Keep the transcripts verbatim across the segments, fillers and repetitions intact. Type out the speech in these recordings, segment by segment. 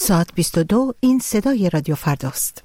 ساعت بیست و دو این صدای رادیو فرداست.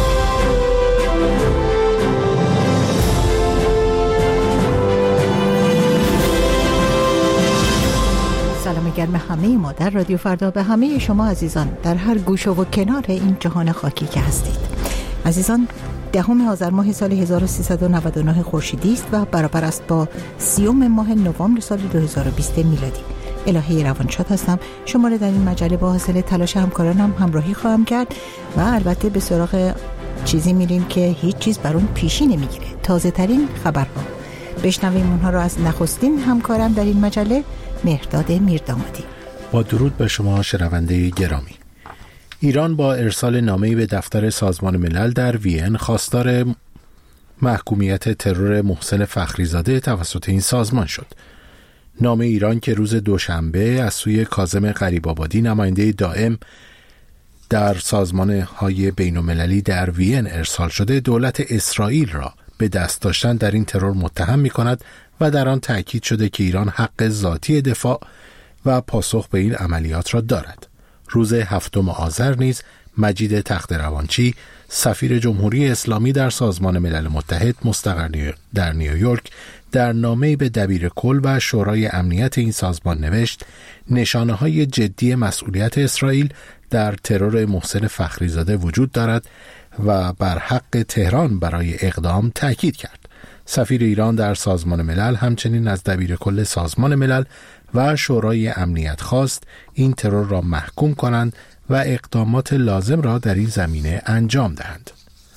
سلام گرم همه ما در رادیو فردا به همه شما عزیزان در هر گوشه و کنار این جهان خاکی که هستید. عزیزان، دهم آذر ماه سال هزار و سیصد و نود و نه خورشیدی است و برابر است با سیوم ماه نوامبر سال دو هزار و بیست میلادی. الهی روانشاد هستم. شما را در این مجله با حاصل تلاش همکارانم همراهی خواهم کرد و البته به سراغ چیزی میریم که هیچ چیز بر اون پیشی نمیگیره. تازه ترین خبرها. بشنویم اونها رو از نخستین همکارم در این مجله، مهرداد میردامادی. با درود به شما شنونده گرامی. ایران با ارسال نامه‌ای به دفتر سازمان ملل در وین خواستار محکومیت ترور محسن فخریزاده توسط این سازمان شد. نامه ایران که روز دوشنبه از سوی کاظم غریب‌آبادی نماینده دائم در سازمان‌های بین‌المللی در وین ارسال شده، دولت اسرائیل را به دست داشتن در این ترور متهم می‌کند و در آن تأکید شده که ایران حق ذاتی دفاع و پاسخ به این عملیات را دارد. روز هفتم آذر نیز مجید تخت‌روانچی، سفیر جمهوری اسلامی در سازمان ملل متحد مستقر در نیویورک، در نامه‌ای به دبیر کل و شورای امنیت این سازمان نوشت نشانه‌های جدی مسئولیت اسرائیل در ترور محسن فخریزاده وجود دارد و بر حق تهران برای اقدام تأکید کرد. سفیر ایران در سازمان ملل همچنین از دبیر کل سازمان ملل و شورای امنیت خواست این ترور را محکوم کنند و اقدامات لازم را در این زمینه انجام دهند.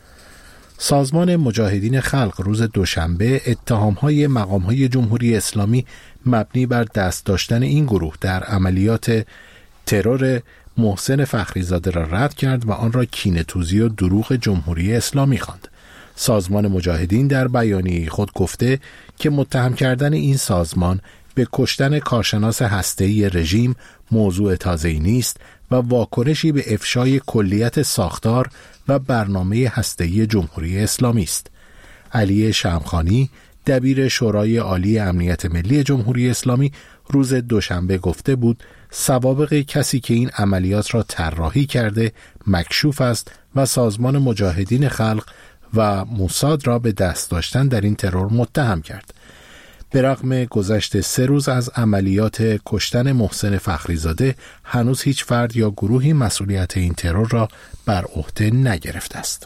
سازمان مجاهدین خلق روز دوشنبه اتهام‌های مقام‌های جمهوری اسلامی مبنی بر دست داشتن این گروه در عملیات ترور محسن فخریزاده را رد کرد و آن را کینه‌توزی و دروغ جمهوری اسلامی خواند. سازمان مجاهدین در بیانیه خود گفته که متهم کردن این سازمان به کشتن کارشناس هسته‌ای رژیم موضوع تازه‌ای نیست و واکنشی به افشای کلیت ساختار و برنامه هسته‌ای جمهوری اسلامی است. علی شمخانی، دبیر شورای عالی امنیت ملی جمهوری اسلامی، روز دوشنبه گفته بود سوابق کسی که این عملیات را طراحی کرده مکشوف است و سازمان مجاهدین خلق و موساد را به دست داشتن در این ترور متهم کرد. به رغم گذشت سه روز از عملیات کشتن محسن فخریزاده، هنوز هیچ فرد یا گروهی مسئولیت این ترور را بر عهده نگرفته است.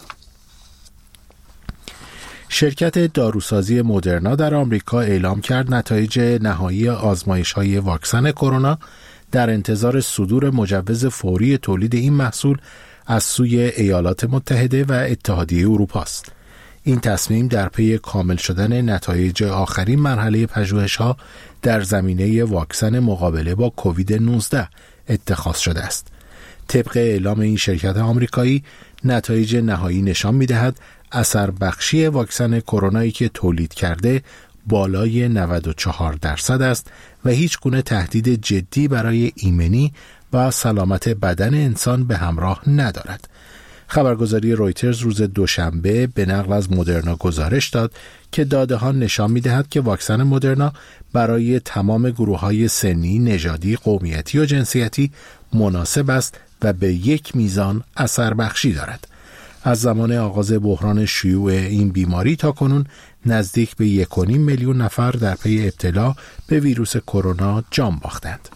شرکت داروسازی مدرنا در آمریکا اعلام کرد نتایج نهایی آزمایش‌های واکسن کرونا در انتظار صدور مجوز فوری تولید این محصول از سوی ایالات متحده و اتحادیه اروپا است. این تصمیم در پی کامل شدن نتایج آخرین مرحله پژوهش‌ها در زمینه واکسن مقابله با کووید نوزده اتخاذ شده است. طبق اعلام این شرکت آمریکایی، نتایج نهایی نشان می‌دهد اثر بخشی واکسن کرونایی که تولید کرده بالای نود و چهار درصد است و هیچ گونه تهدید جدی برای ایمنی و سلامت بدن انسان به همراه ندارد. خبرگزاری رویترز روز دوشنبه به نقل از مدرنا گزارش داد که داده ها نشان می‌دهد که واکسن مدرنا برای تمام گروه‌های سنی، نژادی، قومیتی و جنسیتی مناسب است و به یک میزان اثر بخشی دارد. از زمان آغاز بحران شیوع این بیماری تا کنون نزدیک به یک و نیم میلیون نفر در پی ابتلا به ویروس کرونا جان باختند.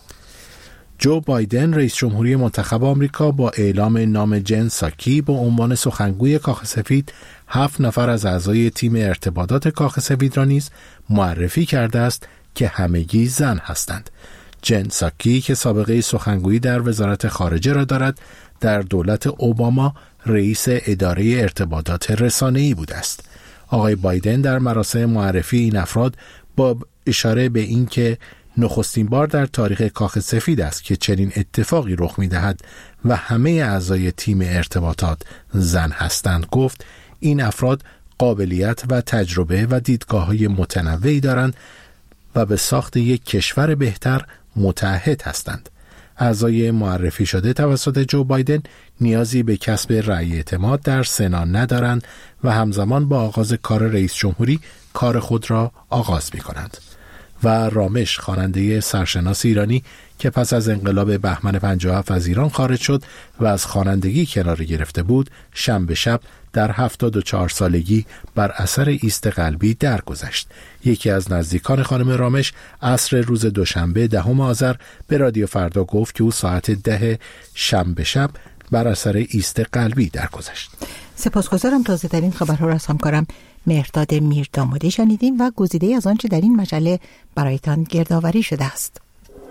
جو بایدن رئیس جمهوری منتخب آمریکا با اعلام نام جن ساکی به عنوان سخنگوی کاخ سفید هفت نفر از اعضای تیم ارتباطات کاخ سفید را نیز معرفی کرده است که همگی زن هستند. جن ساکی که سابقه سخنگویی در وزارت خارجه را دارد، در دولت اوباما رئیس اداره ارتباطات رسانه‌ای بوده است. آقای بایدن در مراسم معرفی این افراد با اشاره به این که نخستین بار در تاریخ کاخ سفید است که چنین اتفاقی رخ می‌دهد و همه اعضای تیم ارتباطات زن هستند گفت این افراد قابلیت و تجربه و دیدگاه‌های متنوعی دارند و به ساخت یک کشور بهتر متعهد هستند. اعضای معرفی شده توسط جو بایدن نیازی به کسب رأی اعتماد در سنا ندارند و همزمان با آغاز کار رئیس جمهوری کار خود را آغاز می کنند. و رامش، خواننده سرشناس ایرانی که پس از انقلاب بهمن پنجاه و هفت از ایران خارج شد و از خوانندگی کناره گرفته بود، شنبه شب در هفتاد و چهار سالگی بر اثر ایست قلبی درگذشت. یکی از نزدیکان خانم رامش عصر روز دوشنبه دهم آذر به رادیو فردا گفت که او ساعت ده شنبه شب بر اثر ایست قلبی درگذشت. سپاسگزارم. تازه ترین خبرها را از همکارم مهرداد میردامادی شنیدیم و گزیده از آنچه در این مجله برایتان گردآوری شده است.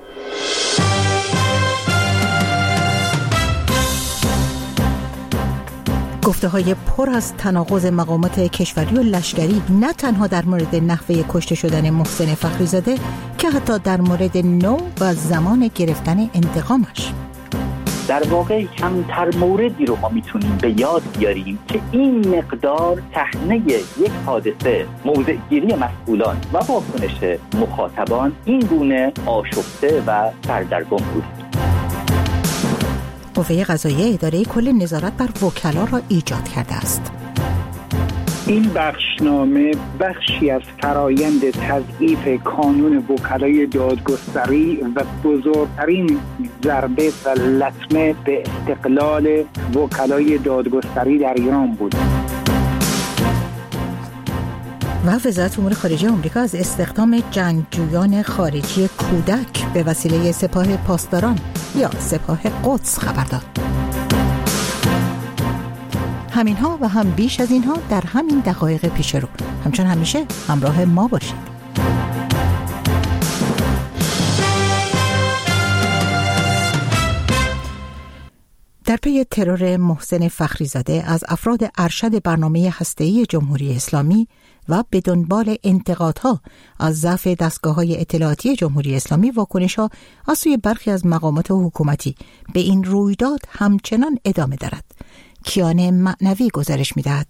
گفته های پر از تناقض مقامات کشوری و لشکری، نه تنها در مورد نحوه کشته شدن محسن فخریزاده که حتی در مورد نوع و زمان گرفتن انتقامش. در واقع کمتر موردی رو ما میتونیم به یاد بیاریم که این مقدار صحنه یک حادثه، موضع گیری مسئولان و واکنش مخاطبان این گونه آشفته و سردرگم بود. قوه قضاییه اداره کل نظارت بر وکلا را ایجاد کرده است. این بخشنامه بخشی از فرایند تضعیف کانون وکلای دادگستری و بزرگترین ضربه و لطمه به استقلال وکلای دادگستری در ایران بود. و وزارت امور خارجه آمریکا از استخدام جنگجویان خارجی کودک به وسیله سپاه پاسداران یا سپاه قدس خبر داد. همینها و هم بیش از اینها در همین دقایق پیش رو. همچون همیشه همراه ما باشید. در پی ترور محسن فخریزاده از افراد ارشد برنامه هسته‌ای جمهوری اسلامی و به دنبال انتقادها از ضعف دستگاه‌های اطلاعاتی جمهوری اسلامی، واکنش‌ها از سوی برخی از مقامات حکومتی به این رویداد همچنان ادامه دارد. کیان معنوی گزارش می‌دهد.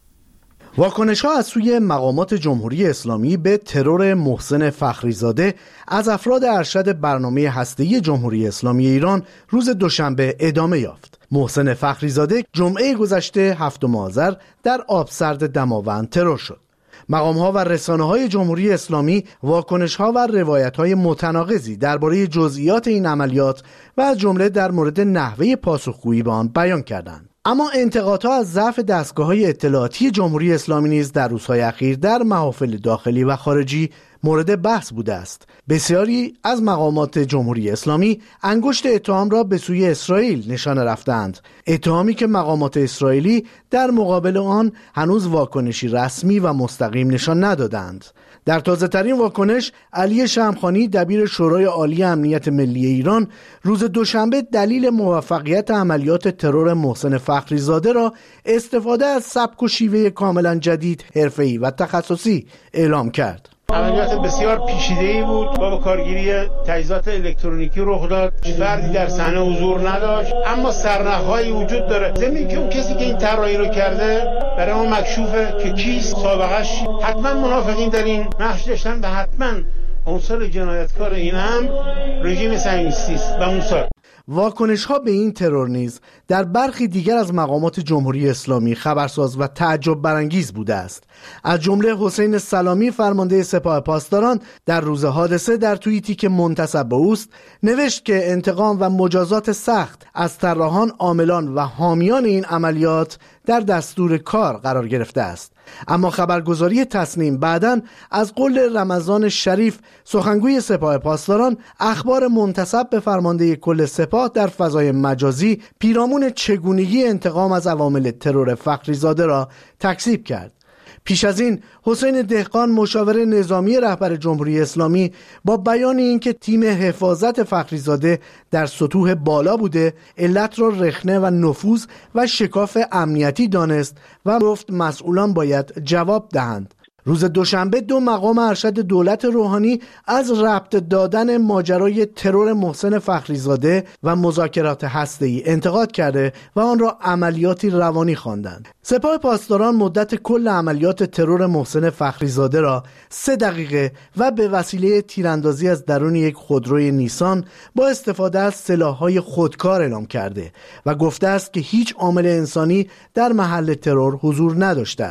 واکنش‌ها از سوی مقامات جمهوری اسلامی به ترور محسن فخریزاده از افراد ارشد برنامه هسته‌ای جمهوری اسلامی ایران روز دوشنبه ادامه یافت. محسن فخریزاده جمعه گذشته هفتم آذر در آبسرد دماوند ترور شد. مقام‌ها و رسانه‌های جمهوری اسلامی واکنش‌ها و روایت‌های متناقضی درباره جزئیات این عملیات و از جمله در مورد نحوه پاسخگویی به آن بیان کردند. اما انتقادها از ضعف دستگاه‌های اطلاعاتی جمهوری اسلامی نیز در روزهای اخیر در محافل داخلی و خارجی مورد بحث بوده است. بسیاری از مقامات جمهوری اسلامی انگشت اتهام را به سوی اسرائیل نشانه رفتند، اتهامی که مقامات اسرائیلی در مقابل آن هنوز واکنشی رسمی و مستقیم نشان ندادند. در تازه ترین واکنش، علی شمخانی دبیر شورای عالی امنیت ملی ایران روز دوشنبه دلیل موفقیت عملیات ترور محسن فخریزاده را استفاده از سبک و شیوه کاملا جدید، حرفه‌ای و تخصصی اعلام کرد. عملیات بسیار پیچیده‌ای بود با کارگیری تجهیزات الکترونیکی رخ داد. فردی در صحنه حضور نداشت، اما سرنخ‌هایی وجود داره. ضمن که اون کسی که این طراحی رو کرده برای ما مکشوفه که کیست، سابقه‌اش. حتما منافقین در این نقش داشتن و حتما عنصر جنایتکار این هم رژیم صهیونیستی است و موساد. واکنش‌ها به این ترور نیز در برخی دیگر از مقامات جمهوری اسلامی خبرساز و تعجب برانگیز بوده است. از جمله حسین سلامی فرمانده سپاه پاسداران در روز حادثه در توییتی که منتسب به اوست نوشت که انتقام و مجازات سخت از طراحان، عاملان و حامیان این عملیات در دستور کار قرار گرفته است. اما خبرگزاری تصنیم بعداً از قول رمضان شریف، سخنگوی سپاه پاسداران، اخبار منتسب به فرمانده کل سپاه در فضای مجازی پیرامون چگونگی انتقام از عوامل ترور فخریزاده را تکذیب کرد. پیش از این حسین دهقان، مشاور نظامی رهبر جمهوری اسلامی، با بیان اینکه تیم حفاظت فخریزاده در سطوح بالا بوده، علت را رخنه و نفوذ و شکاف امنیتی دانست و گفت مسئولان باید جواب دهند. روز دوشنبه دو مقام ارشد دولت روحانی از ربط دادن ماجرای ترور محسن فخریزاده و مذاکرات هسته‌ای انتقاد کرده و آن را عملیاتی روانی خواندند. سپاه پاسداران مدت کل عملیات ترور محسن فخریزاده را سه دقیقه و به وسیله تیراندازی از درون یک خودروی نیسان با استفاده از سلاح‌های خودکار اعلام کرده و گفته است که هیچ عامل انسانی در محل ترور حضور نداشته است.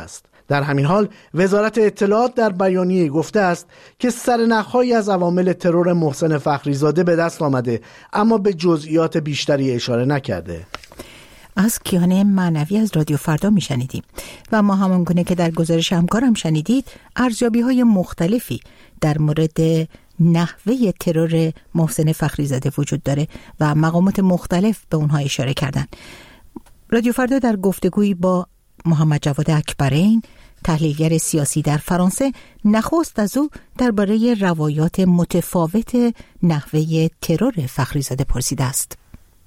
در همین حال وزارت اطلاعات در بیانیه گفته است که سرنخ‌هایی از عوامل ترور محسن فخریزاده به دست آمده، اما به جزئیات بیشتری اشاره نکرده. از کیان معنوی از رادیو فردا می شنیدیم و ما همانگونه که در گزارش همکارم شنیدید ارزیابی های مختلفی در مورد نحوه ترور محسن فخریزاده وجود داره و مقامات مختلف به اونها اشاره کردن. رادیو فردا در گفتگویی با محمد جواد اکبرین، تحلیلگر سیاسی در فرانسه، نخست از او درباره روایات متفاوت نحوه ترور فخریزاده پرسیده است.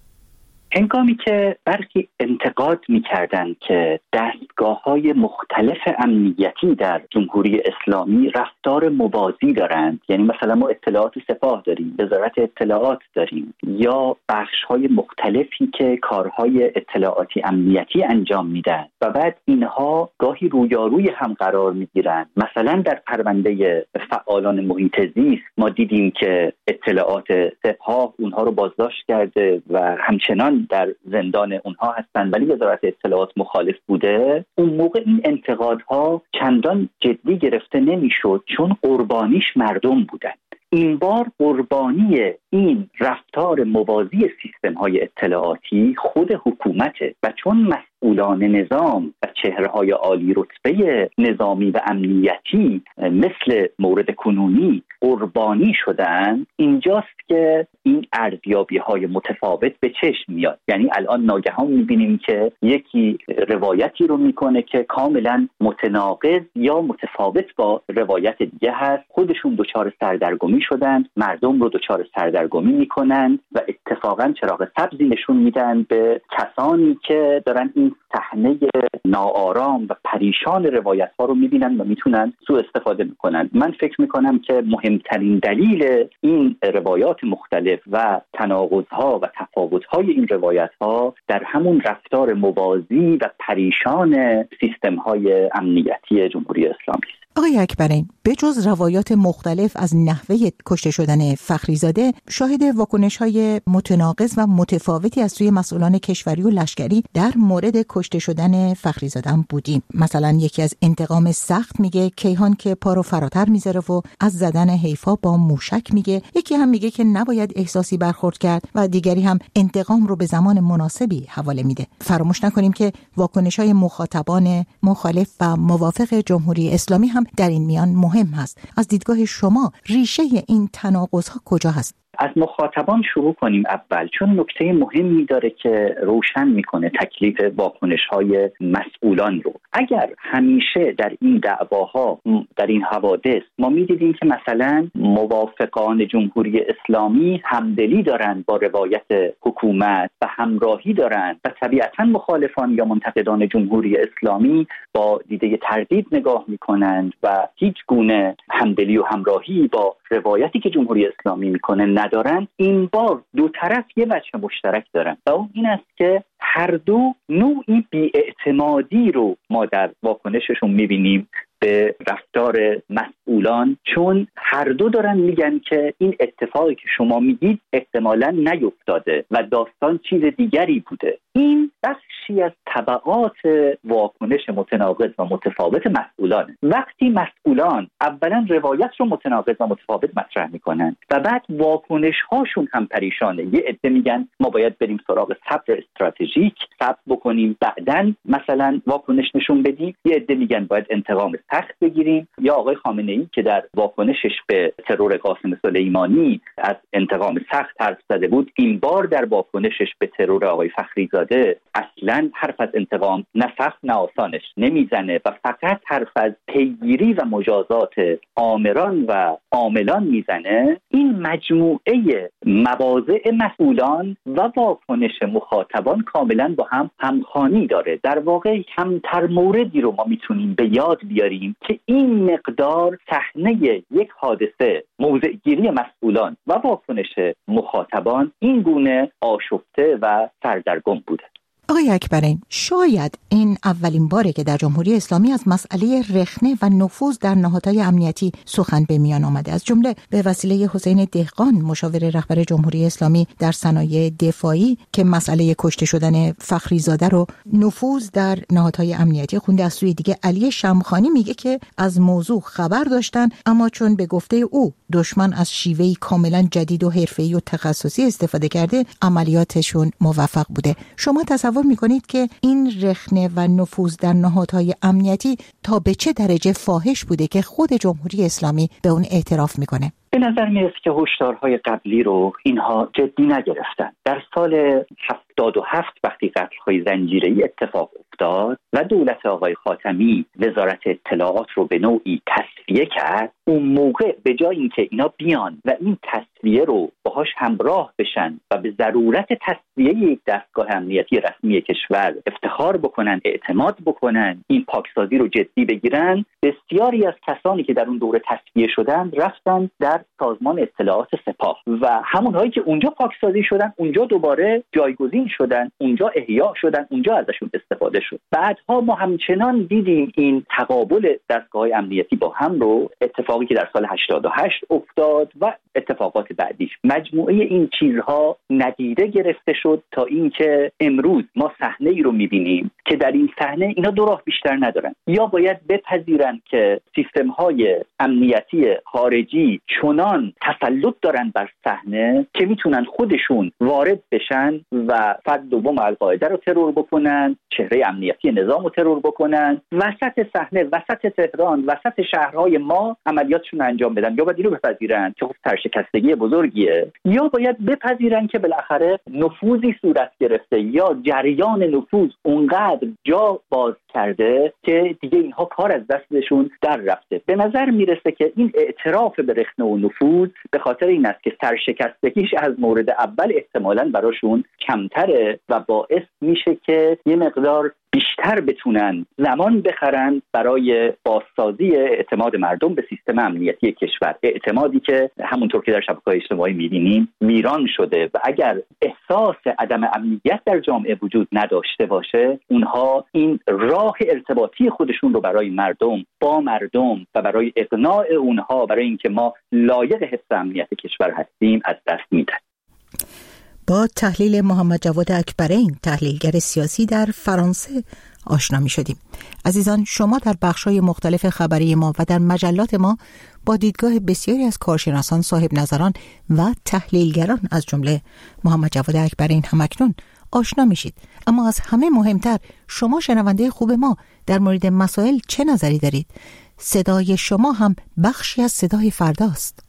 هنگامی که برخی انتقاد می‌کردند که دستگاه‌های مختلف امنیتی در جمهوری اسلامی رفتار موازی دارند، یعنی مثلا ما اطلاعات سپاه داریم، وزارت اطلاعات داریم، یا بخش‌های مختلفی که کارهای اطلاعاتی امنیتی انجام میدن و بعد اینها گاهی رویاروی هم قرار می‌گیرند. مثلا در پرونده فعالان محیط زیست ما دیدیم که اطلاعات سپاه اونها رو بازداشت کرده و همچنان در زندان اونها هستند، ولی وزارت اطلاعات مخالف بوده. اون موقع این انتقادها چندان جدی گرفته نمیشد چون قربانیش مردم بودن. این بار قربانی این رفتار موازی سیستم‌های اطلاعاتی خود حکومته و چون مسئولان نظام و چهره‌های عالی رتبه نظامی و امنیتی مثل مورد کنونی قربانی شدن، اینجاست که این ارزیابی‌های متفاوت به چشم میاد. یعنی الان ناگهان می‌بینیم که یکی روایتی رو میکنه که کاملا متناقض یا متفاوت با روایت دیگه هست، خودشون دچار سردرگمی شدن، مردم رو دچار سردرگمی میکنن و اتفاقا چراغ سبزی نشون میدن به کسانی که دارن این صحنه ناآرام و پریشان روایت ها رو میبینن و میتونن سوء استفاده میکنن. من فکر میکنم که مهمترین دلیل این روایات مختلف و تناقض ها و تفاوت های این روایت ها در همون رفتار موازی و پریشان سیستم های امنیتی جمهوری اسلامی است. آقای اکبرین، به جز روایات مختلف از نحوه کشته شدن فخریزاده، شاهد واکنش‌های متناقض و متفاوتی از سوی مسئولان کشوری و لشکری در مورد کشته شدن فخریزاده هم بودیم. مثلا یکی از انتقام سخت میگه کیهان که پا رو فراتر میذاره و از زدن حیفا با موشک میگه، یکی هم میگه که نباید احساسی برخورد کرد و دیگری هم انتقام رو به زمان مناسبی حواله میده. فراموش نکنیم که واکنش‌های مخاطبان مخالف و موافق جمهوری اسلامی هم در این میان مهم هست. از دیدگاه شما ریشه این تناقض‌ها کجا هست؟ از مخاطبان شروع کنیم اول، چون نکته مهمی داره که روشن میکنه تکلیف واکنش‌های مسئولان رو. اگر همیشه در این دعواها، در این حوادث ما میدیدیم که مثلا موافقان جمهوری اسلامی همدلی دارند با روایت حکومت و همراهی دارند و طبیعتاً مخالفان یا منتقدان جمهوری اسلامی با دیده تردید نگاه میکنند و هیچ گونه همدلی و همراهی با روایتی که جمهوری اسلامی میکنه ندارن، این بار دو طرف یه وجه مشترک دارن و اون این است که هر دو نوعی بی‌اعتمادی رو ما در واکنششون میبینیم به رفتار مسئولان، چون هر دو دارن میگن که این اتفاقی که شما میگید احتمالاً نیفتاده و داستان چیز دیگری بوده. این بخشی از تبعات واکنش متناقض و متفاوت مسئولان. وقتی مسئولان اولا روایت رو متناقض و متفاوت مطرح میکنن و بعد واکنش هاشون هم پریشانه، یه عده میگن ما باید بریم سراغ صبر استراتژیک، صبر بکنیم بعدن مثلا واکنش نشون بدیم، یه عده میگن باید انتقام سخت بگیریم، یا آقای خامنه‌ای که در واکنشش به ترور قاسم سلیمانی از انتقام سخت حرف زده بود، این بار در واکنشش به ترور آقای فخریزاده اصلا حرف از انتقام نه سخت نه آسانش نمیزنه و فقط حرف از پیگیری و مجازات آمران و عاملان میزنه. این مجموعه مواضع مسئولان و واکنش مخاطبان کاملا با هم همخوانی داره. در واقع کمتر موردی رو ما میتونیم به یاد بیاریم که این مقدار صحنه یک حادثه، موضع‌گیری مسئولان و واکنش مخاطبان این گونه آشفته و سردرگم بوده. آقای اکبرین، شاید این اولین باره که در جمهوری اسلامی از مسئله رخنه و نفوذ در نهادهای امنیتی سخن به میان آمده، از جمله به وسیله حسین دهقان مشاور رهبر جمهوری اسلامی در صنایع دفاعی که مسئله کشته شدن فخریزاده رو نفوذ در نهادهای امنیتی خونده. از سوی دیگه علی شمخانی میگه که از موضوع خبر داشتن، اما چون به گفته او دشمن از شیوهی کاملا جدید و حرفه‌ای و تخصصی استفاده کرده، عملیاتشون موفق بوده. شما تصور میکنید که این رخنه و نفوذ در نهادهای امنیتی تا به چه درجه فاحش بوده که خود جمهوری اسلامی به اون اعتراف میکنه؟ به نظر میرسه که هشدارهای قبلی رو اینها جدی نگرفتن. در سال هفتاد و هفت وقتی قتل‌های زنجیره‌ای اتفاق افتاد و دولت آقای خاتمی وزارت اطلاعات رو به نوعی تصفیه کرد، اون موقع به جای اینکه اینا بیان و این تصفیه رو باهاش همراه بشن و به ضرورت تصفیه یک دستگاه امنیتی رسمی کشور افتخار بکنن، اعتماد بکنن، این پاکسازی رو جدی بگیرن، بسیاری از کسانی که در اون دوره تصفیه شدن رفتن در سازمان اطلاعات سپاه و همونهایی که اونجا پاکسازی شدن اونجا دوباره جایگزین شدن، اونجا احیا شدن، اونجا ازشون استفاده شد. بعدها ما همچنان دیدیم این تقابل دستگاه‌های امنیتی با هم رو، اتفاقی که در سال هشتاد و هشت افتاد و اتفاقات بعدیش. مجموعه این چیزها ندیده گرفته شد تا اینکه امروز ما صحنه‌ای رو می‌بینیم که در این صحنه اینا دو راه بیشتر ندارن. یا باید بپذیرن که سیستم‌های امنیتی خارجی چنان تسلط دارن بر صحنه که میتونن خودشون وارد بشن و فرد دوم القاعده رو ترور بکنن، چهره امنیتی نظام رو ترور بکنن، وسط صحنه، وسط تهران، وسط شهرهای ما عملیاتشون انجام بدن. یا باید اینو بپذیرن که خب سرشکستگی بزرگیه، یا باید بپذیرن که بالاخره نفوذی صورت گرفته یا جریان نفوذ اونقدر جا باز کرده که دیگه اینها کار از دستشون در رفته. به نظر میرسه که این اعتراف به رخنه و نفوذ به خاطر این است که سرشکستگیش از مورد اول احتمالاً براشون کمتره و باعث میشه که یه مقدار بیشتر بتونن زمان بخرن برای بازسازی اعتماد مردم به سیستم امنیتی کشور، اعتمادی که همونطور که در شبکه‌های اجتماعی می‌بینیم ویران شده و اگر احساس عدم امنیت در جامعه وجود نداشته باشه، اونها این راه ارتباطی خودشون رو برای مردم با مردم و برای اقناع اونها برای اینکه ما لایق حفظ امنیت کشور هستیم از دست میدن. با تحلیل محمد جواد اکبرین، تحلیلگر سیاسی در فرانسه، آشنا می شدیم. عزیزان، شما در بخش‌های مختلف خبری ما و در مجلات ما با دیدگاه بسیاری از کارشناسان، صاحب نظران و تحلیلگران از جمله محمد جواد اکبرین همکنون آشنا میشید. اما از همه مهمتر، شما شنونده خوب ما در مورد مسائل چه نظری دارید؟ صدای شما هم بخشی از صدای فرداست.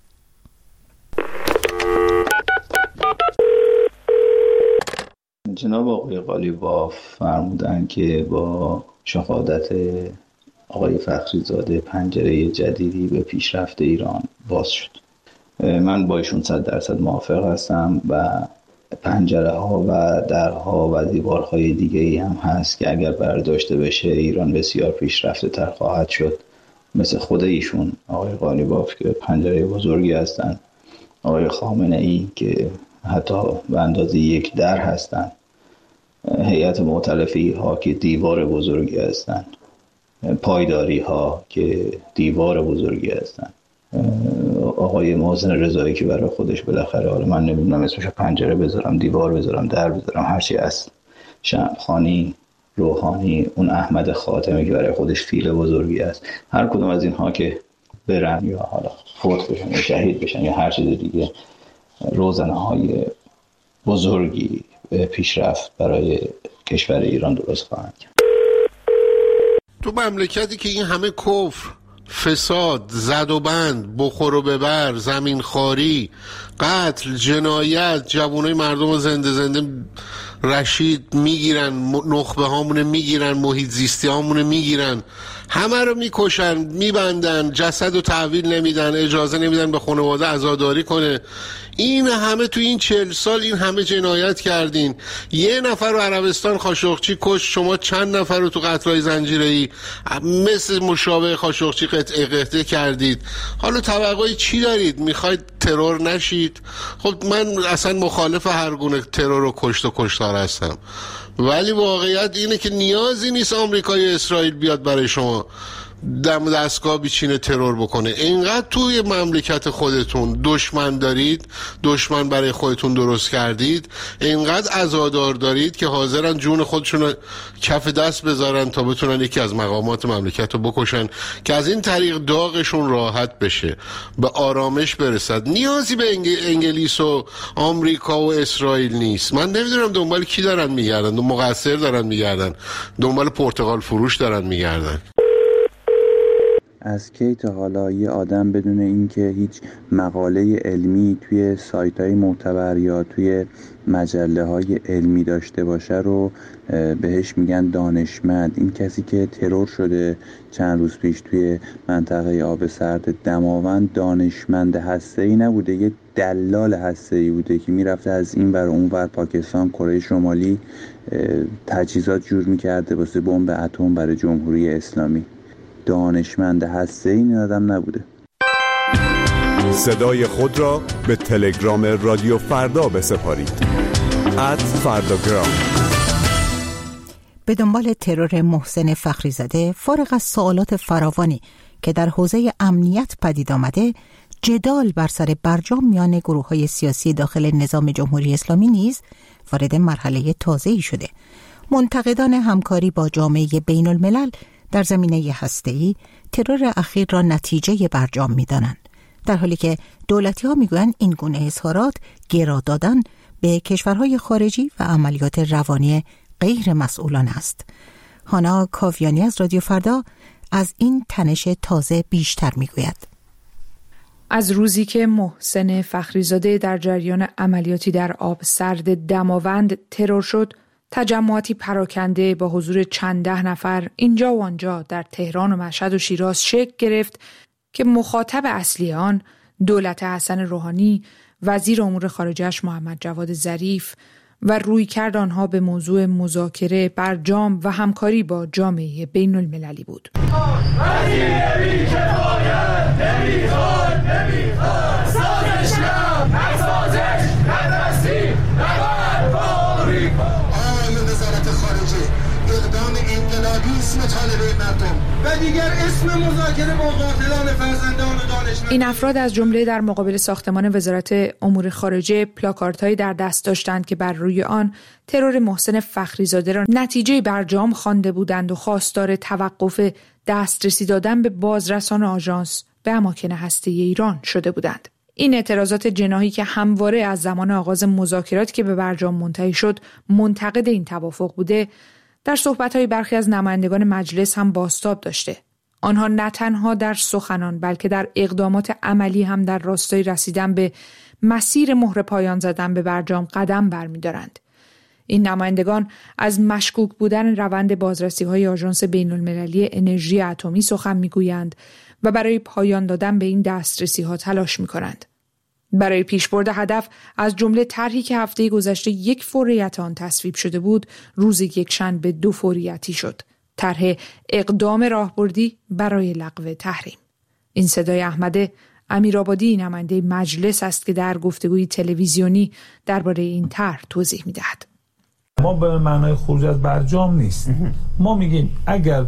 جناب آقای قالیباف فرمودن که با شهادت آقای فخریزاده پنجره جدیدی به پیشرفت ایران باز شد. من با ایشون صد درصد موافق هستم و پنجره ها و درها و دیوارهای دیگه ای هم هست که اگر برداشته بشه ایران بسیار پیشرفته تر خواهد شد، مثل خود ایشون آقای قالیباف که پنجره بزرگی هستن، آقای خامنه ای که حتی به اندازه یک در هستن، هیئت مؤتلفه ها که دیوار بزرگی هستن، پایداری ها که دیوار بزرگی هستن، آقای محسن رضایی که برای خودش بالاخره، حالا من نمیدونم اسمشو پنجره بذارم، دیوار بذارم، در بذارم، هرچی هست، شمخانی، روحانی، اون احمد خاتمی که برای خودش فیل بزرگی است، هر کدوم از اینها که برن یا حالا فوت بشن یا شهید بشن یا هر چیز دیگه، روزنه های بزرگی پیشرفت برای کشور ایران درست خواهند کرد. تو مملکتی که این همه کفر، فساد، زد و بند، بخور و ببر، زمین خاری، قتل، جنایت، جوانای مردم رو زنده زنده رشید میگیرن، نخبه هامونه میگیرن، محیط زیستی هامونه میگیرن، همه رو میکشن، میبندن، جسد رو تحویل نمیدن، اجازه نمیدن به خانواده عزاداری کنه. این همه تو این چهل سال این همه جنایت کردین. یه نفر رو عربستان خاشقچی کش، شما چند نفر رو تو قتل‌های زنجیره‌ای مثل مشابه خاشقچی قطعه قطعه کردید. حالا توقعی چی دارید؟ میخواید ترور نشید. خب من اصلا مخالف هر گونه ترور و کشت و کشتار هستم، ولی واقعیت اینه که نیازی نیست آمریکای اسرائیل بیاد برای شما دم دستگاه بیچینه ترور بکنه. اینقدر توی مملکت خودتون دشمن دارید، دشمن برای خودتون درست کردید، اینقدر عزادار دارید که حاضرن جون خودشون کف دست بذارن تا بتونن یکی از مقامات مملکت رو بکشن که از این طریق داغشون راحت بشه، به آرامش برسد. نیازی به انگ... انگلیس و آمریکا و اسرائیل نیست. من نمیدونم دنبال کی دارن میگردن، دو مقصر دارن میگردن، دنبال پرتغال فروش دارن میگردن. از کی تا حالا یه آدم بدون اینکه هیچ مقاله علمی توی سایت‌های معتبر یا توی مجله‌های علمی داشته باشه رو بهش میگن دانشمند؟ این کسی که ترور شده چند روز پیش توی منطقه آب سرد دماوند دانشمند هسته‌ای نبوده، یه دلال هسته‌ای بوده که میرفته از این ور اون ور پاکستان، کره شمالی تجهیزات جور میکرده واسه بمب اتم برای جمهوری اسلامی. دانشمند هسته این آدم نبوده. صدای خود را به تلگرام رادیو فردا بسپارید. ات فرداگرام. به دنبال ترور محسن فخریزاده، فارغ از سوالات فراوانی که در حوزه امنیت پدید آمده، جدال بر سر برجام میان گروه‌های سیاسی داخل نظام جمهوری اسلامی نیز وارد مرحله تازه‌ای شده. منتقدان همکاری با جامعه بین الملل در زمینه هسته‌ای ترور اخیر را نتیجه برجام می‌دانند، در حالی که دولتی‌ها می‌گویند این گونه اظهارات گرا دادن به کشورهای خارجی و عملیات روانی غیر مسئولانه است. هانا کاویانی از رادیو فردا از این تنش تازه بیشتر می‌گوید. از روزی که محسن فخریزاده در جریان عملیاتی در آب سرد دماوند ترور شد، تجمعاتی پراکنده با حضور چند ده نفر اینجا و آنجا در تهران و مشهد و شیراز شکل گرفت که مخاطب اصلی آن دولت حسن روحانی، وزیر امور خارجه‌اش محمد جواد ظریف و رویکرد آنها به موضوع مذاکره، برجام و همکاری با جامعه بین المللی بود. و دیگر اسم مذاکره با قاتلان فرزندان و دانشمندان. این افراد از جمله در مقابل ساختمان وزارت امور خارجه پلاکاردهایی در دست داشتند که بر روی آن ترور محسن فخریزاده را نتیجه برجام خوانده بودند و خواستار توقف دسترسی دادن به بازرسان آژانس به اماکن هسته‌ای ایران شده بودند. این اعتراضات جناحی که همواره از زمان آغاز مذاکرات که به برجام منتهی شد منتقد این توافق بوده، در صحبت‌های برخی از نمایندگان مجلس هم بازتاب داشته. آنها نه تنها در سخنان بلکه در اقدامات عملی هم در راستای رسیدن به مسیر مهر پایان زدن به برجام قدم برمی‌دارند. این نمایندگان از مشکوک بودن روند بازرسی‌های آژانس بین‌المللی انرژی اتمی سخن می‌گویند و برای پایان دادن به این دسترسی‌ها تلاش می‌کنند. برای پیشبرد هدف از جمله طرحی که هفته گذشته یک فوریت آن تصویب شده بود، روز یکشنبه دو فوریتی شد. طرح اقدام راهبردی برای لغو تحریم. این صدای احمد امیرآبادی، نماینده مجلس است که در گفتگوی تلویزیونی درباره این طرح توضیح می‌دهد. ما به معنای خروج از برجام نیست. ما میگیم اگر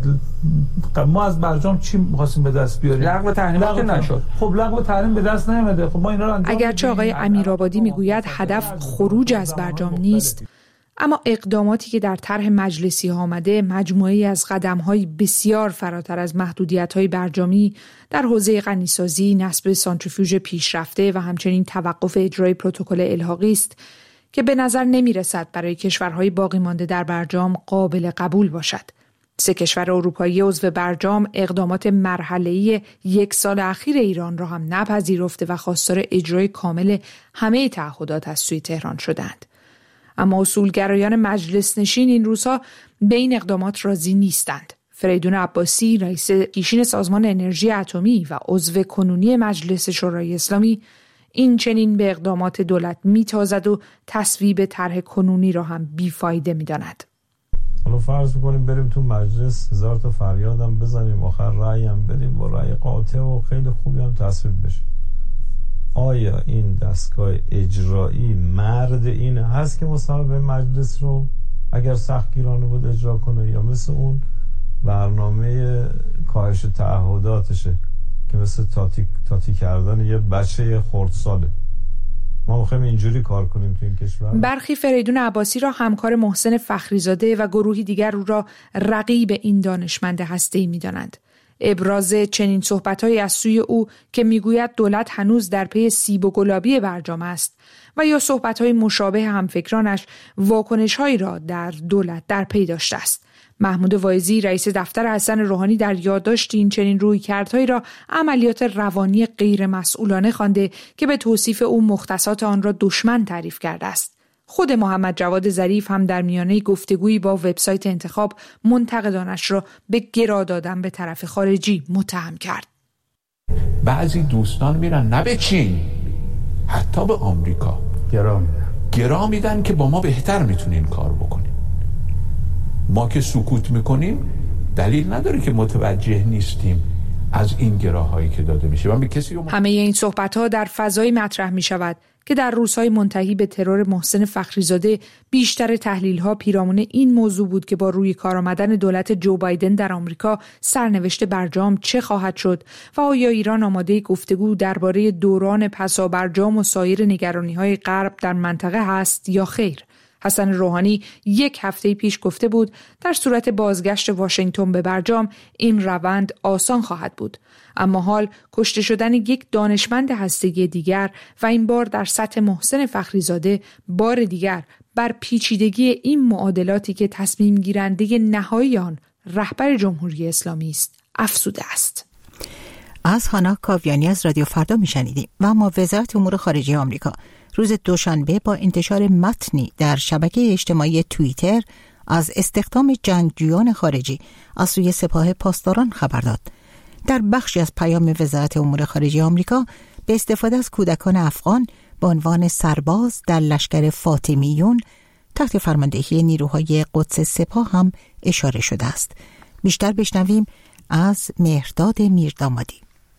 ما از برجام چی می‌خواستیم به دست بیاریم؟ لغو تحریم که نشد. خب لغو تحریم به دست نیامده. خب ما اینا رو انجام اگرچه آقای امیرآبادی میگوید هدف خروج از برجام نیست، اما اقداماتی که در طرح مجلسی ها آمده مجموعه‌ای از قدم‌های بسیار فراتر از محدودیت‌های برجامی در حوزه غنیسازی، نصب سانتریفیوژ پیشرفته و همچنین توقف اجرای پروتکل الحاقی است که به نظر نمی‌رسد برای کشورهای باقی مانده در برجام قابل قبول باشد. سه کشور اروپایی عضو برجام اقدامات مرحله‌ای یک سال اخیر ایران را هم نپذیرفته و خواستار اجرای کامل همه تعهدات از سوی تهران شدند. اما اصولگرایان مجلس نشین این روزها به این اقدامات راضی نیستند. فریدون عباسی، رئیس پیشین سازمان انرژی اتمی و عضو کنونی مجلس شورای اسلامی، این چنین به اقدامات دولت میتازد و تصویب طرح کنونی را هم بیفایده میداند. حالا فرض میکنیم بریم تو مجلس هزار تا فریادم بزنیم، آخر رأی هم بدیم با رأی قاطع و خیلی خوبی هم تصویب بشه. آیا این دستگاه اجرایی مرد این هست که مصوبه مجلس رو اگر سختگیرانه بود اجرا کنه، یا مثل اون برنامه کاهش تعهداتشه که مثل تاتی, تاتی کردن یه بچه خردساله. ما میخوایم اینجوری کار کنیم تو این کشور. برخی فریدون عباسی را همکار محسن فخریزاده و گروهی دیگر او را رقیب این دانشمند هسته‌ای می‌دانند. ابراز چنین صحبت‌هایی از سوی او که میگوید دولت هنوز در پی سیب و گلابی برجام است و یا صحبت‌های مشابه همفکرانش واکنش‌هایی را در دولت در پی داشته است. محمود واعظی رئیس دفتر حسن روحانی در یادداشتی این چنین رویکردهایی را عملیات روانی غیر مسئولانه خوانده که به توصیف او مختصات آن را دشمن تعریف کرده است. خود محمد جواد ظریف هم در میانه گفتگویی با وبسایت انتخاب منتقدانش را به گرا دادن به طرف خارجی متهم کرد. بعضی دوستان میرن نه به چین، حتی به آمریکا گرا میدن گرا میدن که با ما بهتر میتونین کار بکنین. ما که سکوت میکنیم دلیل نداره که متوجه نیستیم از این گراهایی که داده میشه. من به کسی رو... همه این صحبت‌ها در فضای مطرح میشود که در روزهای منتهی به ترور محسن فخریزاده بیشتر تحلیل‌ها پیرامون این موضوع بود که با روی کار آمدن دولت جو بایدن در آمریکا سرنوشت برجام چه خواهد شد و آیا ایران آماده گفتگو درباره دوران پسا برجام و سایر نگرانی‌های غرب در منطقه هست یا خیر. حسن روحانی یک هفته پیش گفته بود در صورت بازگشت واشنگتن به برجام این روند آسان خواهد بود، اما حال کشته شدن یک دانشمند هسته‌ای دیگر و این بار در سطح محسن فخریزاده بار دیگر بر پیچیدگی این معادلاتی که تصمیم گیرنده نهایی آن رهبر جمهوری اسلامی است افزوده است. از هانا کاویانی از رادیو فردا میشنیدیم. و اما وزارت امور خارجه آمریکا روز دوشنبه با انتشار متنی در شبکه اجتماعی توییتر از استخدام جنگجویان خارجی از سوی سپاه پاسداران خبر داد. در بخشی از پیام وزارت امور خارجه آمریکا به استفاده از کودکان افغان به عنوان سرباز در لشکر فاطمیون تحت فرماندهی نیروهای قدس سپاه هم اشاره شده است. بیشتر بشنویم از مهرداد میردامادی.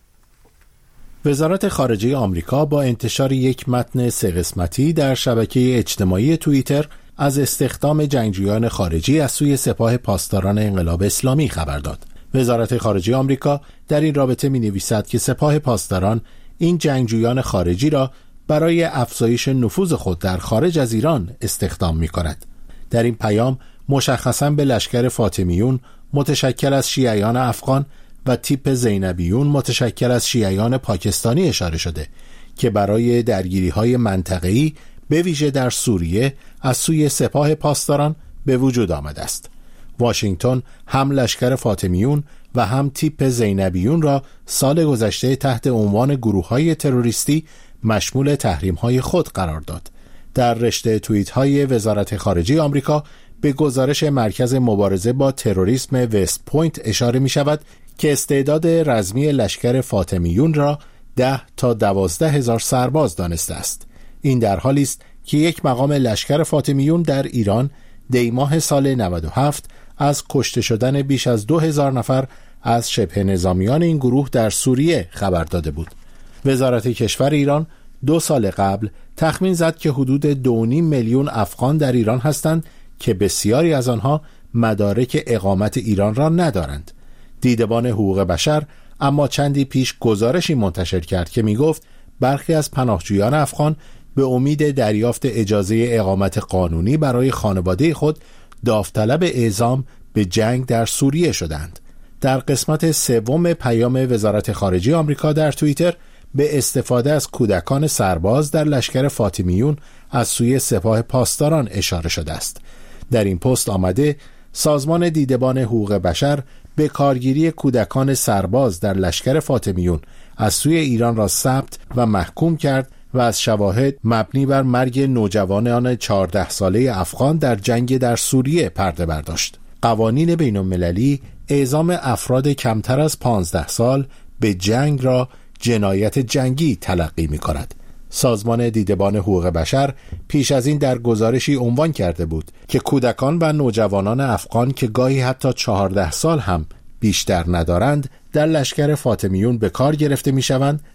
وزارت خارجه آمریکا با انتشار یک متن سه قسمتی در شبکه اجتماعی توییتر از استخدام جنگجویان خارجی از سوی سپاه پاسداران انقلاب اسلامی خبر داد. وزارت خارجه آمریکا در این رابطه می نویسد که سپاه پاسداران این جنگجویان خارجی را برای افزایش نفوذ خود در خارج از ایران استخدام می کند. در این پیام مشخصاً به لشکر فاطمیون متشکل از شیعیان افغان و تیپ زینبیون متشکل از شیعیان پاکستانی اشاره شده که برای درگیری‌های منطقه‌ای به ویژه در سوریه از سوی سپاه پاسداران به وجود آمده است. واشنگتن هم لشکر فاطمیون و هم تیپ زینبیون را سال گذشته تحت عنوان گروه‌های تروریستی مشمول تحریم‌های خود قرار داد. در رشته توییت‌های وزارت خارجه آمریکا به گزارش مرکز مبارزه با تروریسم وست پوینت اشاره می‌شود که استعداد رزمی لشکر فاطمیون را ده تا دوازده هزار سرباز دانسته است. این در حالی است که یک مقام لشکر فاطمیون در ایران دی ماه سال نود و هفت از کشته شدن بیش از دو هزار نفر از شبه نظامیان این گروه در سوریه خبر داده بود. وزارت کشور ایران دو سال قبل تخمین زد که حدود دو و نیم میلیون افغان در ایران هستند که بسیاری از آنها مدارک اقامت ایران را ندارند. دیدبان حقوق بشر اما چندی پیش گزارشی منتشر کرد که می گفت برخی از پناهجویان افغان به امید دریافت اجازه اقامت قانونی برای خانواده خود داوطلب اعزام به جنگ در سوریه شدند. در قسمت سوم پیام وزارت خارجه آمریکا در توییتر به استفاده از کودکان سرباز در لشکر فاطمیون از سوی سپاه پاسداران اشاره شده است. در این پست آمده سازمان دیدبان حقوق بشر به کارگیری کودکان سرباز در لشکر فاطمیون از سوی ایران را ثبت و محکوم کرد و از شواهد مبنی بر مرگ نوجوانان چهارده ساله افغان در جنگ در سوریه پرده برداشت. قوانین بین المللی اعزام افراد کمتر از پانزده سال به جنگ را جنایت جنگی تلقی می کند. سازمان دیدبان حقوق بشر پیش از این در گزارشی عنوان کرده بود که کودکان و نوجوانان افغان که گاهی حتی چهارده سال هم بیشتر ندارند در لشکر فاطمیون به کار گرفته می شوند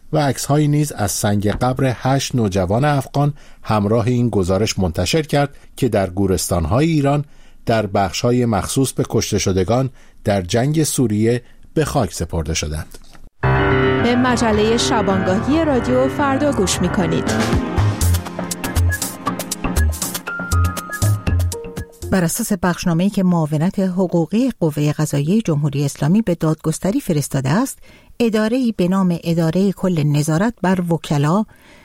و عکس‌هایی نیز از سنگ قبر هشت نوجوان افغان همراه این گزارش منتشر کرد که در گورستان‌های ایران در بخش‌های مخصوص به کشته شدگان در جنگ سوریه به خاک سپرده شدند. به مجله شبانگاهی رادیو فردا گوش می‌کنید. بر اساس بخشنامه‌ای که معاونت حقوقی قوه قضاییه جمهوری اسلامی به دادگستری فرستاده است، اداره‌ای به نام اداره کل نظارت بر وکلا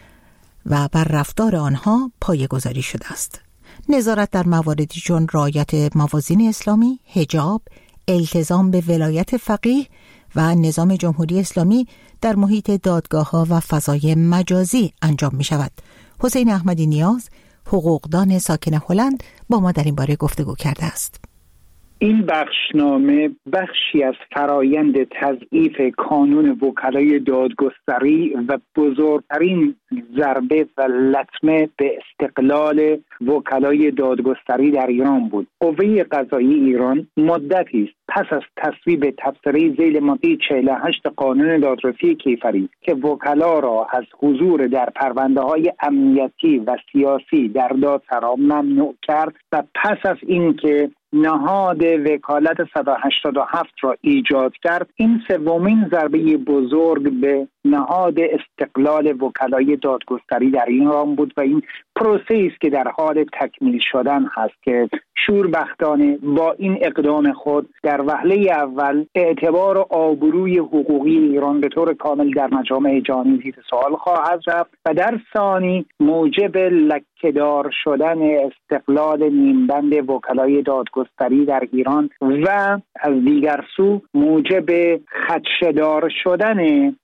و بر رفتار آنها پایه‌گذاری شده است. نظارت در مواردی چون رعایت موازین اسلامی، حجاب، التزام به ولایت فقیه و نظام جمهوری اسلامی در محیط دادگاه‌ها و فضای مجازی انجام می‌شود. حسین احمدی نیاز، حقوقدان ساکن هلند، با ما در این باره گفتگو کرده است. این بخشنامه بخشی از فرایند تضعیف کانون وکلای دادگستری و بزرگترین ضربه و لطمه به استقلال وکلای دادگستری در ایران بود. قوه قضایی ایران مدتی است پس از تصویب تبصره ذیل ماده چهل و هشت قانون دادرسی کیفری که وکلا را از حضور در پرونده‌های امنیتی و سیاسی در دادسرا ممنوع کرد و پس از اینکه نهاد وکالت صد و هشتاد و هفت را ایجاد کرد، این سومین ضربه بزرگ به نهاد استقلال وکلای دادگستری در ایران بود و این پروسه است که در حال تکمیل شدن هست که شوربختانه با این اقدام خود در وهله اول اعتبار و آبروی حقوقی ایران به طور کامل در مجامع جهانی زیر سوال خواهد رفت و در ثانی موجب لکه‌دار شدن استقلال نیمبند وکلای دادگستری در ایران و از دیگر سو موجب خدشه‌دار شدن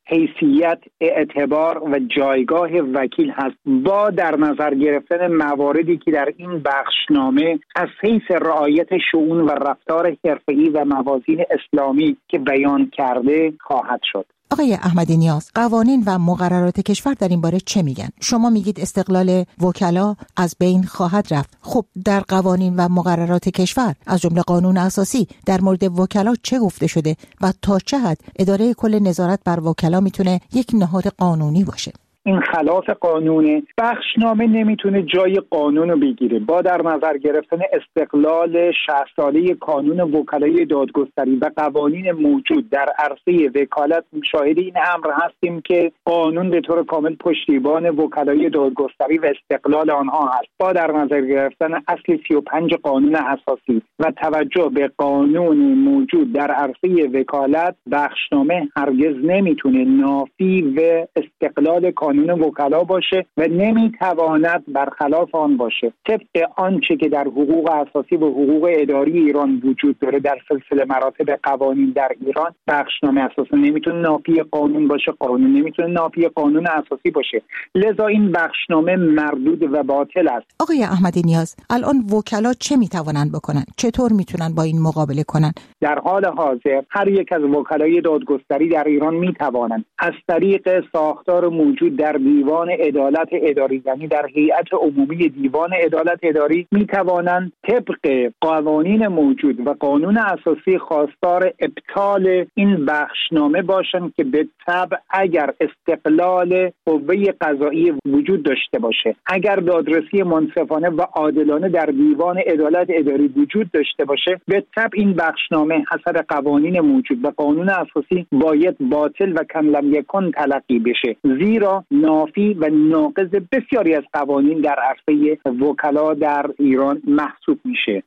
حیثیت، اعتبار و جایگاه وکیل هست، با در نظر گرفتن مواردی که در این بخشنامه از حیث رعایت شؤون و رفتار حرفه‌ای و موازین اسلامی که بیان کرده خواهد شد. آقای احمدی نیاز، قوانین و مقررات کشور در این باره چه میگن؟ شما میگید استقلال وکلا از بین خواهد رفت. خب در قوانین و مقررات کشور از جمله قانون اساسی در مورد وکلا چه گفته شده و تا چه حد اداره کل نظارت بر وکلا میتونه یک نهاد قانونی باشه؟ این خلاف قانونه. بخشنامه نمیتونه جای قانون رو بگیره. با در نظر گرفتن استقلال شصت ساله کانون وکلای دادگستری و قوانین موجود در عرصه وکالت، شاهد این امر هستیم که قانون به طور کامل پشتیبان وکلای دادگستری و استقلال آنها هست. با در نظر گرفتن اصل سی و پنج قانون اساسی و توجه به قانون موجود در عرصه وکالت، بخشنامه هرگز نمیتونه نافی و استقلال قانون وکلا باشه و نمیتواند برخلاف آن باشه. طبق آنچه که در حقوق اساسی و حقوق اداری ایران وجود داره در سلسله مراتب قوانین در ایران، بخشنامه اساسا نمیتونه نافی قانون باشه، قانون نمیتونه نافی قانون اساسی باشه. لذا این بخشنامه مردود و باطل است. آقای احمدی نیاز، الان وکلا چه میتوانند بکنن؟ چطور میتونن با این مقابله کنن؟ در حال حاضر هر یک از وکلای دادگستری در ایران میتوانند از طریق ساختار موجود در دیوان عدالت اداری، یعنی در هیئت عمومی دیوان عدالت اداری، می توانند طبق قوانین موجود و قانون اساسی خواستار ابطال این بخشنامه باشند که به طبع اگر استقلال قوه قضایی وجود داشته باشه، اگر دادرسی منصفانه و عادلانه در دیوان عدالت اداری وجود داشته باشه، به طبع این بخشنامه حسب قوانین موجود و قانون اساسی باید باطل و کم لم یکن تلقی بشه، زیرا نافی و ناقض بسیاری از قوانین در عرصه وکلا در ایران محسوب میشه.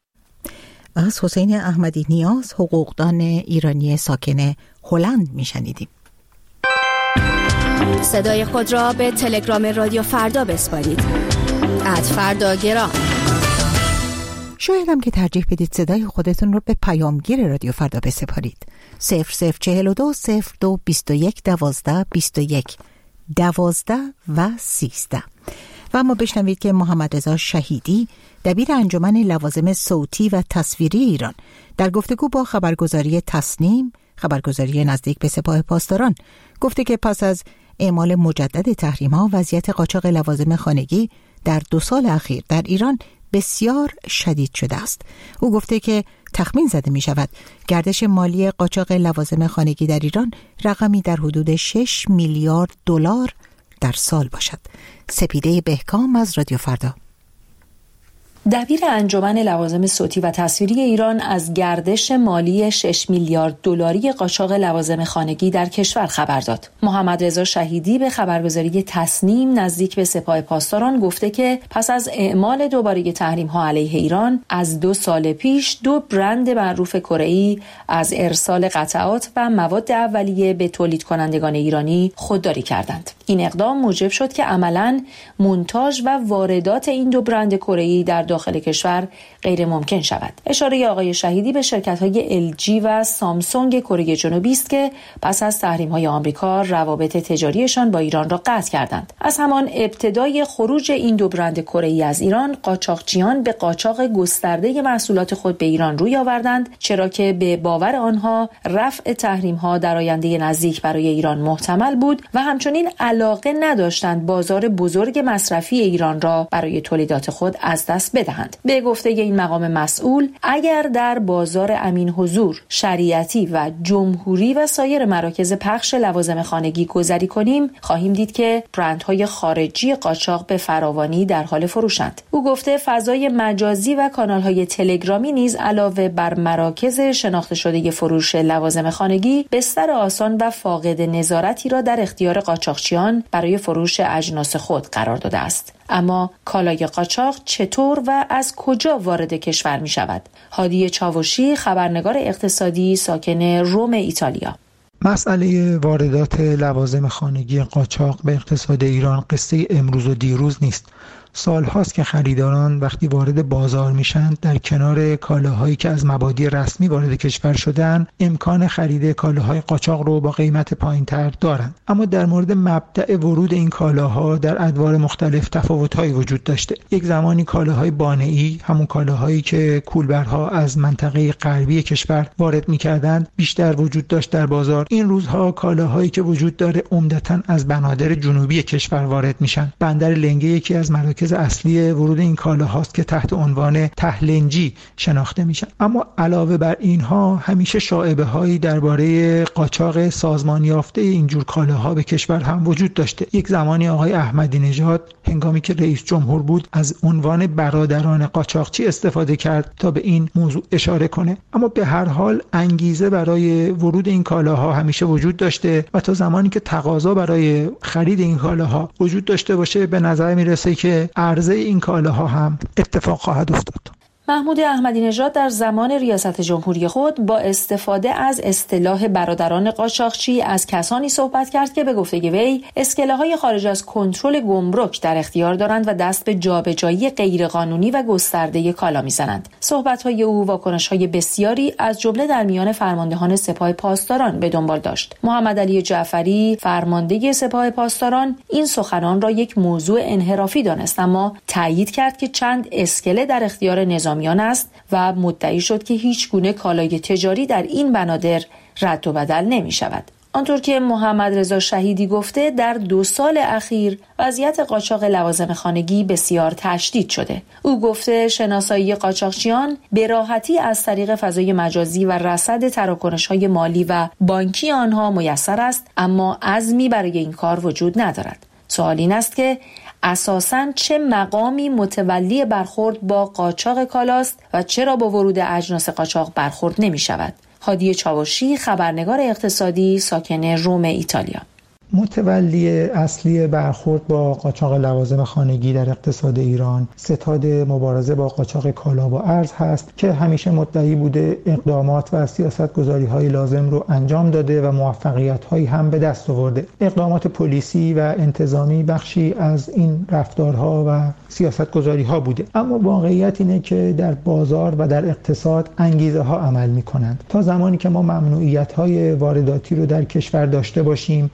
از حسین احمدی نیاز، حقوقدان ایرانی ساکن هلند میشنیدیم. صدای خود را به تلگرام رادیو فردا بسپارید. ات فردا گرام. شاید هم که ترجیح بدید صدای خودتون رو به پیامگیر رادیو فردا بسپارید. صفر صفر چهل و دو صفر دو بیست و یک دوازده بیست و یک دوازده و سیزده. و اما بشنوید که محمد رضا شهیدی، دبیر انجمن لوازم صوتی و تصویری ایران، در گفتگو با خبرگزاری تصنیم، خبرگزاری نزدیک به سپاه پاسداران، گفته که پس از اعمال مجدد تحریم‌ها، وضعیت قاچاق لوازم خانگی در دو سال اخیر در ایران بسیار شدید شده است. او گفته که تخمین زده می شود گردش مالی قاچاق لوازم خانگی در ایران رقمی در حدود شش میلیارد دلار در سال باشد. سپیده بهکام از رادیو فردا. دبیر انجمن لوازم صوتی و تصویری ایران از گردش مالی شش میلیارد دلاری قاچاق لوازم خانگی در کشور خبر داد. محمد رضا شهیدی به خبرگزاری تصنیم نزدیک به سپاه پاسداران گفته که پس از اعمال دوباره تحریم‌ها علیه ایران از دو سال پیش دو برند معروف کره‌ای از ارسال قطعات و مواد اولیه به تولید کنندگان ایرانی خودداری کردند. این اقدام موجب شد که عملاً مونتاژ و واردات این دو برند کره‌ای در داخل کشور غیر ممکن شود. اشاره آقای شهیدی به شرکت‌های ال جی و سامسونگ کره جنوبی است که پس از تحریم‌های آمریکا روابط تجاریشان با ایران را قطع کردند. از همان ابتدای خروج این دو برند کره‌ای از ایران، قاچاقچیان به قاچاق گسترده محصولات خود به ایران روی آوردند، چرا که به باور آنها رفع تحریم‌ها در آینده نزدیک برای ایران محتمل بود و همچنین علاقه نداشتند بازار بزرگ مصرفی ایران را برای تولیدات خود از دست بدهند. به گفته این مقام مسئول، اگر در بازار امین حضور، شریعتی و جمهوری و سایر مراکز پخش لوازم خانگی گذری کنیم، خواهیم دید که برندهای خارجی قاچاق به فراوانی در حال فروشند. او گفته فضای مجازی و کانالهای تلگرامی نیز علاوه بر مراکز شناخته شده فروش لوازم خانگی، بستر آسان و فاقد نظارتی را در اختیار قاچاقچیان برای فروش اجناس خود قرار داده است. اما کالای قاچاق چطور و از کجا وارد کشور می شود؟ هادی چاوشی، خبرنگار اقتصادی ساکن روم ایتالیا. مسئله واردات لوازم خانگی قاچاق به اقتصاد ایران قصه امروز و دیروز نیست. سال هاست که خریداران وقتی وارد بازار میشن در کنار کالاهایی که از مبادی رسمی وارد کشور شدن امکان خرید کالاهای قاچاق رو با قیمت پایین‌تر دارن. اما در مورد مبدأ ورود این کالاها در ادوار مختلف تفاوت‌هایی وجود داشته. یک زمانی کالاهای بانه‌ای، همون کالاهایی که کولبرها از منطقه غربی کشور وارد می‌کردند، بیشتر وجود داشت در بازار. این روزها کالاهایی که وجود داره عمدتاً از بنادر جنوبی کشور وارد میشن. بندر لنگه یکی از مراکز اصلی ورود این کالا هاست که تحت عنوان تهلنجی شناخته میشن. اما علاوه بر اینها همیشه شایبه هایی درباره قاچاق سازمان یافته اینجور کالاها به کشور هم وجود داشته. یک زمانی آقای احمدی نژاد هنگامی که رئیس جمهور بود از عنوان برادران قاچاقچی استفاده کرد تا به این موضوع اشاره کنه. اما به هر حال انگیزه برای ورود این کالاها همیشه وجود داشته و تا زمانی که تقاضا برای خرید این کالاها وجود داشته باشه به نظر میرسه که عرضه این کالاها هم اتفاق خواهد افتاد. محمود احمدی نژاد در زمان ریاست جمهوری خود با استفاده از اصطلاح برادران قاچاقچی از کسانی صحبت کرد که به گفته وی اسکله‌های خارج از کنترل گمرک در اختیار دارند و دست به جابجایی غیرقانونی و گسترده کالا می‌زنند. صحبت‌های او واکنش‌های بسیاری از جمله در میان فرماندهان سپاه پاسداران به دنبال داشت. محمد علی جعفری فرمانده سپاه پاسداران این سخنان را یک موضوع انحرافی دانست، اما تایید کرد که چند اسکله در اختیار نظام است و مدعی شد که هیچ گونه کالای تجاری در این بنادر رد و بدل نمی شود. آنطور که محمد رضا شهیدی گفته در دو سال اخیر وضعیت قاچاق لوازم خانگی بسیار تشدید شده. او گفته شناسایی قاچاقچیان به راحتی از طریق فضای مجازی و رصد تراکنش‌های مالی و بانکی آنها میسر است، اما عزمی برای این کار وجود ندارد. سوال این است که اساساً چه مقامی متولی برخورد با قاچاق کالاست و چرا با ورود اجناس قاچاق برخورد نمی شود؟ هادی چاوشی، خبرنگار اقتصادی ساکن روم ایتالیا. متولی اصلی برخورد با قاچاق لوازم خانگی در اقتصاد ایران ستاد مبارزه با قاچاق کالا و ارز هست که همیشه مدعی بوده اقدامات و سیاست‌گذاری‌های لازم رو انجام داده و موفقیت‌هایی هم به دست آورده. اقدامات پلیسی و انتظامی بخشی از این رفتارها و سیاست‌گذاری‌ها بوده. اما واقعیت اینه که در بازار و در اقتصاد انگیزه‌ها عمل می‌کنند. تا زمانی که ما ممنوعیت‌های وارداتی رو در کشور داشته باشیم، تا زمانی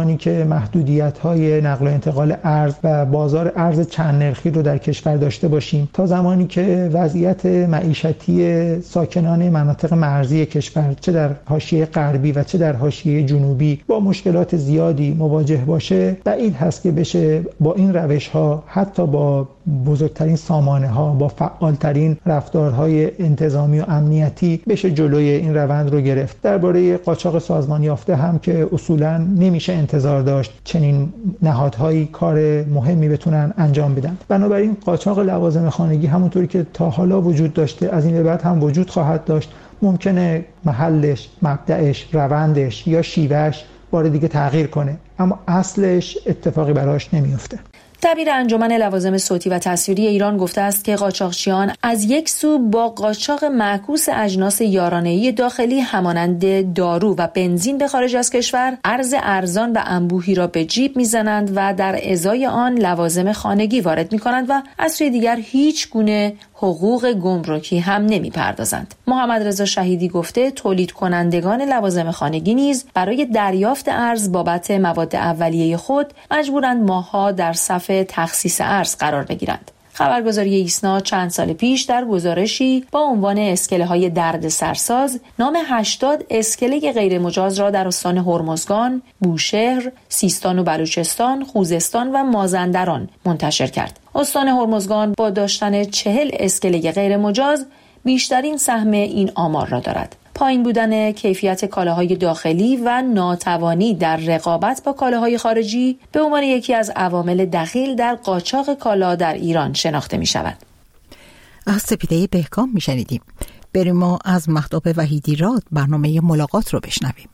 زمانی که محدودیت‌های نقل و انتقال ارز و بازار ارز چند نرخی رو در کشور داشته باشیم، تا زمانی که وضعیت معیشتی ساکنان مناطق مرزی کشور چه در حاشیه غربی و چه در حاشیه جنوبی با مشکلات زیادی مواجه باشه، بعید هست که بشه با این روش‌ها حتی با بزرگترین سامانه ها با فعالترین رفتارهای انتظامی و امنیتی بشه جلوی این روند رو گرفت. درباره قاچاق سازمان یافته هم که اصولاً نمیشه انتظار داشت چنین نهادهایی کار مهمی بتونن انجام بدن. بنابراین قاچاق لوازم خانگی همونطوری که تا حالا وجود داشته از این به بعد هم وجود خواهد داشت. ممکنه محلش، مبدأش، روندش یا شیوهش بار دیگه تغییر کنه، اما اصلش اتفاقی براش نمیفته. دبیر انجمن لوازم صوتی و تصویری ایران گفته است که قاچاقچیان از یک سو با قاچاق معکوس اجناس یارانه‌ای داخلی همانند دارو و بنزین به خارج از کشور ارز ارزان و انبوهی را به جیب میزنند و در ازای آن لوازم خانگی وارد میکنند و از سوی دیگر هیچ گونه حقوق گمرکی هم نمیپردازند. محمد رضا شهیدی گفته تولید کنندگان لوازم خانگی نیز برای دریافت ارز بابت مواد اولیه خود مجبورند ماه‌ها در صف تخصیص ارز قرار بگیرند. خبرگزاری ایسنا چند سال پیش در گزارشی با عنوان اسکله‌های درد سرساز نام هشتاد اسکله غیر مجاز را در استان هرمزگان، بوشهر، سیستان و بلوچستان، خوزستان و مازندران منتشر کرد. استان هرمزگان با داشتن چهل اسکله غیر مجاز بیشترین سهم این آمار را دارد. پایین بودن کیفیت کالاهای داخلی و ناتوانی در رقابت با کالاهای خارجی به عنوان یکی از عوامل دخیل در قاچاق کالا در ایران شناخته می شود. از سپیده بهکام می شنیدیم. بریم ما از مهتاب وحیدی راد برنامه ملاقات رو بشنویم.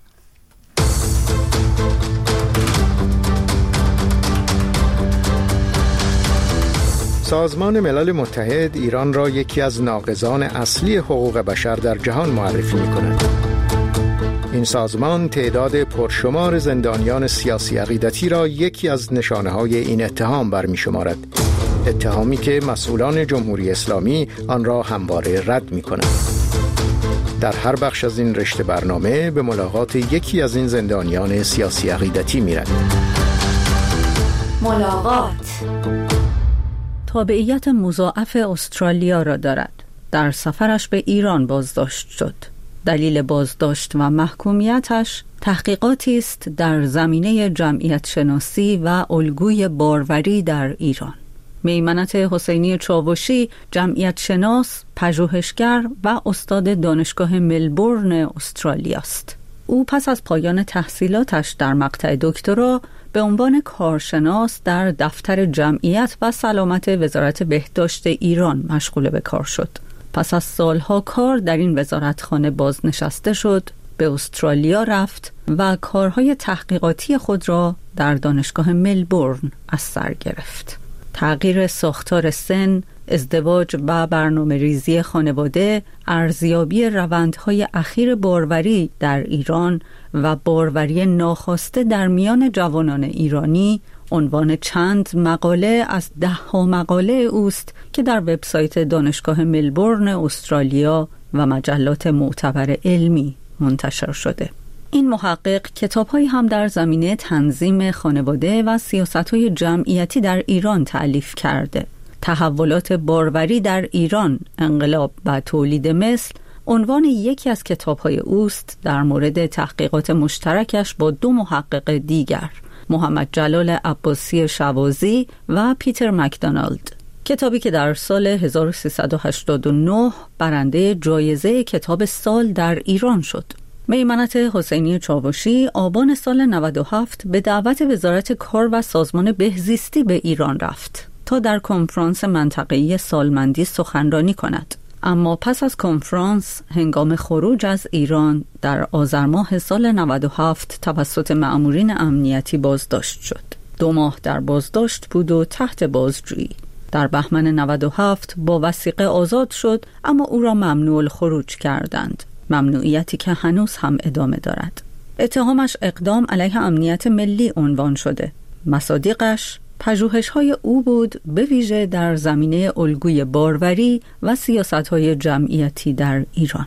سازمان ملل متحد ایران را یکی از ناقضان اصلی حقوق بشر در جهان معرفی می‌کند. این سازمان تعداد پرشمار زندانیان سیاسی عقیدتی را یکی از نشانه‌های این اتهام برمی‌شمارد. اتهامی که مسئولان جمهوری اسلامی آن را همواره رد می‌کنند. در هر بخش از این رشته برنامه به ملاقات یکی از این زندانیان سیاسی عقیدتی می‌رویم. ملاقات تابعیت مضاعف استرالیا را دارد. در سفرش به ایران بازداشت شد. دلیل بازداشت و محکومیتش تحقیقاتی است در زمینه جمعیت شناسی و الگوی باروری در ایران. میمنت حسینی چاوشی جمعیت شناس، پژوهشگر و استاد دانشگاه ملبورن استرالیا است. او پس از پایان تحصیلاتش در مقطع دکترا به عنوان کارشناس در دفتر جمعیت و سلامت وزارت بهداشت ایران مشغول به کار شد. پس از سالها کار در این وزارتخانه بازنشسته شد، به استرالیا رفت و کارهای تحقیقاتی خود را در دانشگاه ملبورن از سر گرفت. تغییر ساختار سن، ازدواج و برنامه ریزی خانواده، ارزیابی روندهای اخیر باروری در ایران و باروری ناخواسته در میان جوانان ایرانی عنوان چند مقاله از ده ها مقاله اوست که در وبسایت دانشگاه ملبورن استرالیا و مجلات معتبر علمی منتشر شده. این محقق کتاب‌هایی هم در زمینه تنظیم خانواده و سیاست‌های جمعیتی در ایران تألیف کرده. تحولات باروری در ایران، انقلاب و تولید مثل عنوان یکی از کتاب‌های اوست در مورد تحقیقات مشترکش با دو محقق دیگر، محمد جلال عباسی شوازی و پیتر مکدونالد. کتابی که در سال هزار و سیصد و هشتاد و نه برنده جایزه کتاب سال در ایران شد. میمنت حسینی چاوشی آبان سال نود و هفت به دعوت وزارت کار و سازمان بهزیستی به ایران رفت تا در کنفرانس منطقه‌ای سالمندی سخنرانی کند. اما پس از کنفرانس هنگام خروج از ایران در آذر ماه سال نود و هفت توسط مأمورین امنیتی بازداشت شد. دو ماه در بازداشت بود و تحت بازجویی. در بهمن نود و هفت با وثیقه آزاد شد، اما او را ممنوع الخروج کردند. ممنوعیتی که هنوز هم ادامه دارد. اتهامش اقدام علیه امنیت ملی عنوان شده. مصادیقش پژوهش‌های او بود، به ویژه در زمینه الگوی باروری و سیاست‌های جمعیتی در ایران.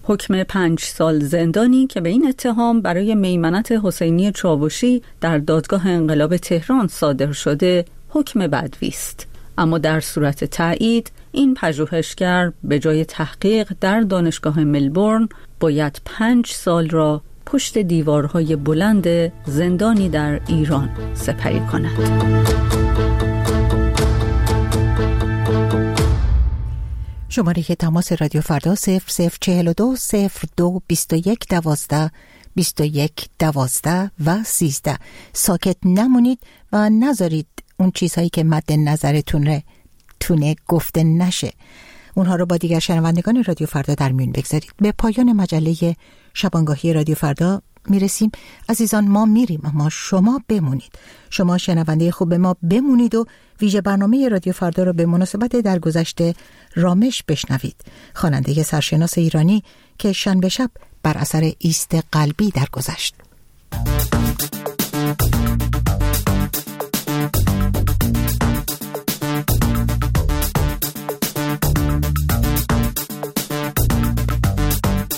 حکم پنج سال زندانی که به این اتهام برای میمنت حسینی چاوشی در دادگاه انقلاب تهران صادر شده حکم بدوی است. اما در صورت تایید این پژوهشگر به جای تحقیق در دانشگاه ملبورن باید پنج سال را پشت دیوارهای بلند زندانی در ایران سپری کند. شماره که تماس رادیو فردا صفر صفر چهل و دو صفر دو بیست و یک دوازده بیست و یک دوازده و سیزده. ساکت نمونید و نذارید اون چیزهایی که مد نظرتونه تونه گفته نشه اونها رو با دیگر شنوندگان رادیو فردا در میون بگذارید. به پایان مجله شبانگاهی رادیو فردا میرسیم. عزیزان ما میریم اما شما بمونید. شما شنونده خوب ما بمونید و ویژه برنامه رادیو فردا رو به مناسبت درگذشت رامش بشنوید. خواننده سرشناس ایرانی که شنبه شب بر اثر ایست قلبی درگذشت.